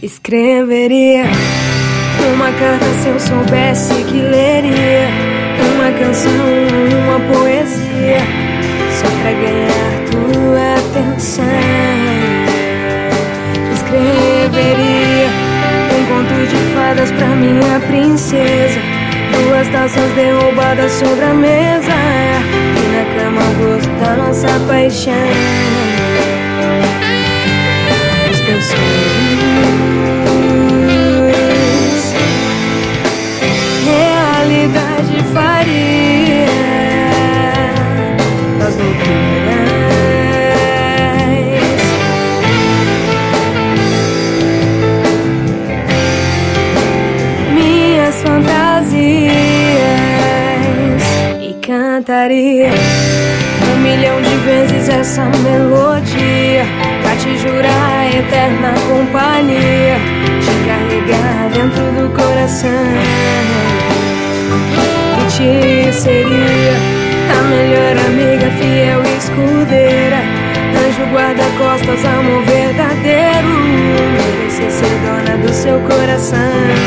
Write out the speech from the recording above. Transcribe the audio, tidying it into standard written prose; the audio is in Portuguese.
Escreveria uma carta se eu soubesse que leria, uma canção, uma poesia, só pra ganhar tua atenção. Escreveria um conto de fadas pra minha princesa, 2 taças derrubadas sobre a mesa, e na cama o gosto da nossa paixão. Os teus sonhos, realidade faria das loucuras, minhas fantasias, e cantaria 1.000.000 de vezes essa melodia, pra te jurar eterna companhia, te carregar dentro do coração. E te seria a melhor amiga, fiel escudeira, anjo guarda-costas, amor verdadeiro, merecer ser dona do seu coração.